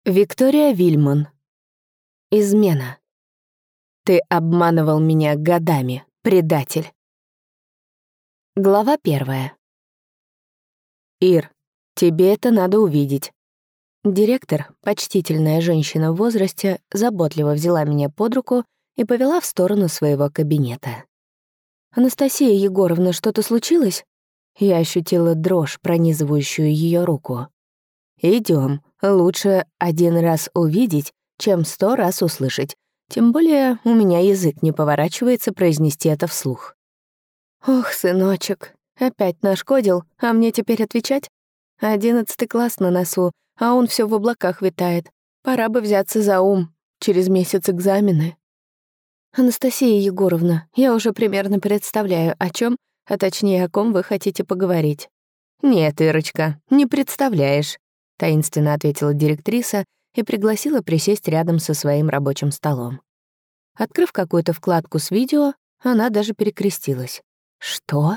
Виктория Вильман. Измена. Ты обманывал меня годами, предатель. Глава 1. Ир, тебе это надо увидеть. Директор, почтительная женщина в возрасте, заботливо взяла меня под руку и повела в сторону своего кабинета. «Анастасия Егоровна, что-то случилось?» Я ощутила дрожь, пронизывающую ее руку. Идем. Лучше один раз увидеть, чем 100 раз услышать. Тем более у меня язык не поворачивается произнести это вслух. Ох, сыночек, опять нашкодил, а мне теперь отвечать? 11 класс на носу, а он все в облаках витает. Пора бы взяться за ум. Через месяц экзамены. Анастасия Егоровна, я уже примерно представляю, о чем, а точнее, о ком вы хотите поговорить. Нет, Ирочка, не представляешь. Таинственно ответила директриса и пригласила присесть рядом со своим рабочим столом. Открыв какую-то вкладку с видео, она даже перекрестилась. «Что?»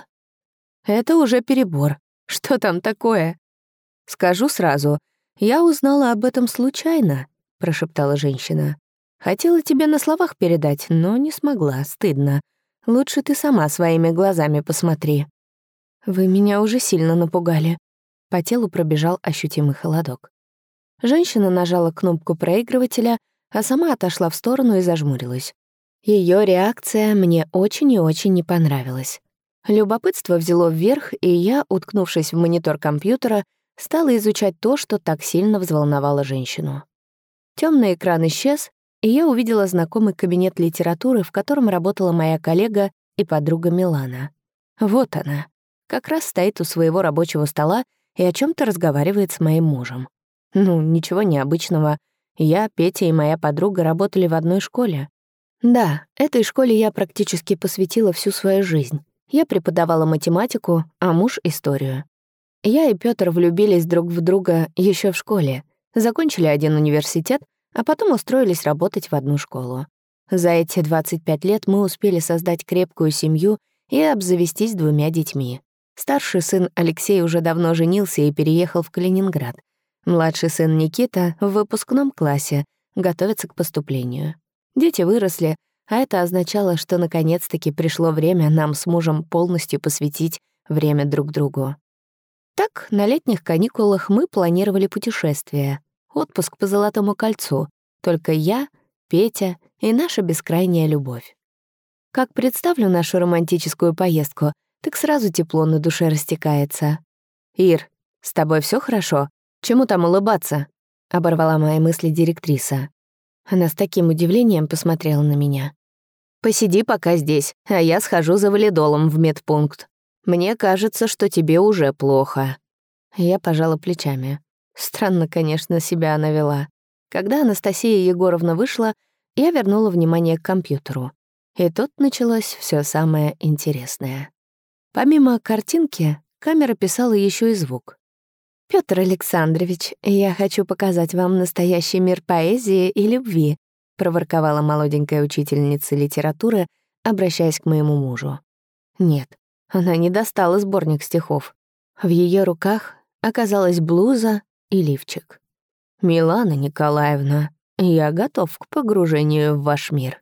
«Это уже перебор. Что там такое?» «Скажу сразу, я узнала об этом случайно», — прошептала женщина. «Хотела тебе на словах передать, но не смогла, стыдно. Лучше ты сама своими глазами посмотри». «Вы меня уже сильно напугали». По телу пробежал ощутимый холодок. Женщина нажала кнопку проигрывателя, а сама отошла в сторону и зажмурилась. Ее реакция мне очень и очень не понравилась. Любопытство взяло вверх, и я, уткнувшись в монитор компьютера, стала изучать то, что так сильно взволновало женщину. Темный экран исчез, и я увидела знакомый кабинет литературы, в котором работала моя коллега и подруга Милана. Вот она. Как раз стоит у своего рабочего стола и о чем то разговаривает с моим мужем. Ну, ничего необычного. Я, Петя и моя подруга работали в одной школе. Да, этой школе я практически посвятила всю свою жизнь. Я преподавала математику, а муж — историю. Я и Пётр влюбились друг в друга еще в школе, закончили один университет, а потом устроились работать в одну школу. За эти 25 лет мы успели создать крепкую семью и обзавестись 2 детьми. Старший сын Алексей уже давно женился и переехал в Калининград. Младший сын Никита в выпускном классе, готовится к поступлению. Дети выросли, а это означало, что наконец-таки пришло время нам с мужем полностью посвятить время друг другу. Так, на летних каникулах мы планировали путешествие, отпуск по Золотому кольцу, только я, Петя и наша бескрайняя любовь. Как представлю нашу романтическую поездку, так сразу тепло на душе растекается. «Ир, с тобой все хорошо? Чему там улыбаться?» — оборвала мои мысли директриса. Она с таким удивлением посмотрела на меня. «Посиди пока здесь, а я схожу за валидолом в медпункт. Мне кажется, что тебе уже плохо». Я пожала плечами. Странно, конечно, себя она вела. Когда Анастасия Егоровна вышла, я вернула внимание к компьютеру. И тут началось все самое интересное. Помимо картинки, камера писала еще и звук. «Пётр Александрович, я хочу показать вам настоящий мир поэзии и любви», проворковала молоденькая учительница литературы, обращаясь к моему мужу. Нет, она не достала сборник стихов. В ее руках оказалась блуза и лифчик. «Милана Николаевна, я готов к погружению в ваш мир».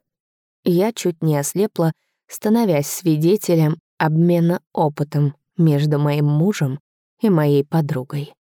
Я чуть не ослепла, становясь свидетелем обмена опытом между моим мужем и моей подругой.